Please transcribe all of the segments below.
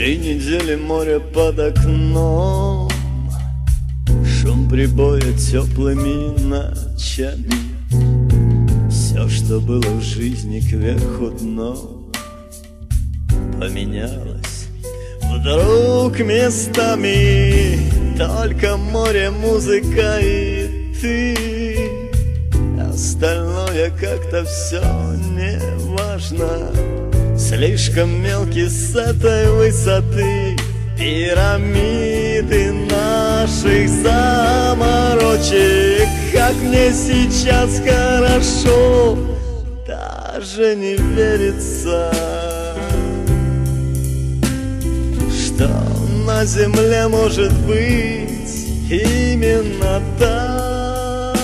3 недели моря под окном, шум прибоя теплыми ночами. Все, что было в жизни кверху дном, поменялось вдруг местами. Только море, музыка и ты. Остальное как-то все не важно. Слишком мелкий с этой высоты. Пирамиды наших заморочек. Как мне сейчас хорошо, даже не верится, что на земле может быть именно так.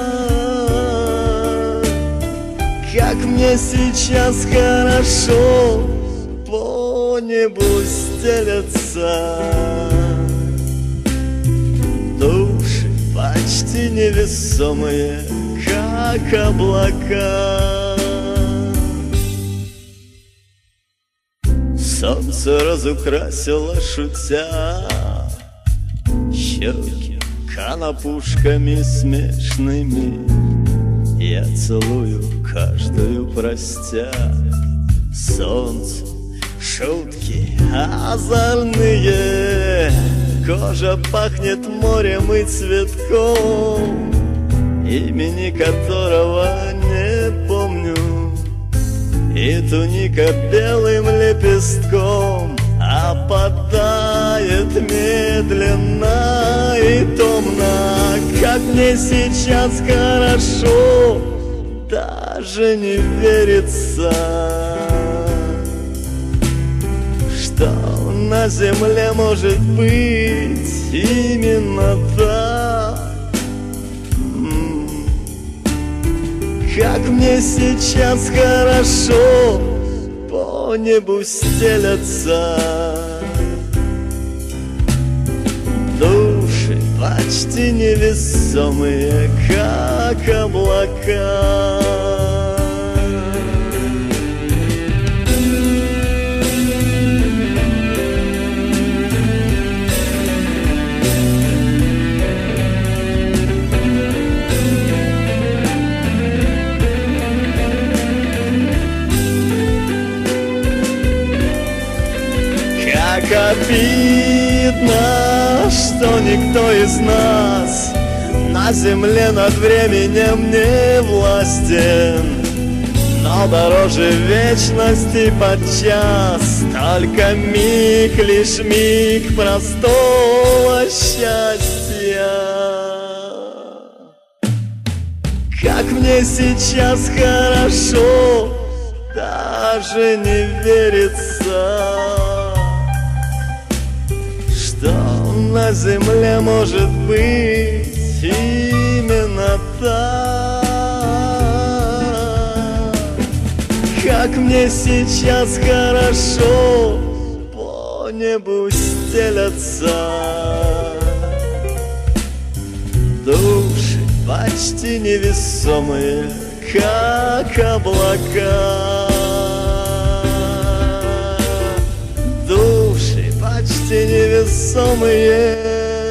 Как мне сейчас хорошо, по небу стелется. Души почти невесомые, как облака. Солнце разукрасило, шутя, щеки конопушками смешными. Я целую каждую, простя. Солнце, шутки озорные. Кожа пахнет морем и цветком, имени которого не помню. И туника белым лепестком опадает медленно и томно. Как мне сейчас хорошо, даже не верится, что на земле может быть именно так. Как мне сейчас хорошо, по небу стелятся. Души почти невесомые, как облака. Как обидно, что никто из нас на земле над временем не властен. Но дороже вечности подчас только миг, лишь миг простого счастья. Как мне сейчас хорошо, даже не верится, что на земле может быть именно так. Как мне сейчас хорошо, по небу стелятся. Души почти невесомые, как облака. Души почти невесомые,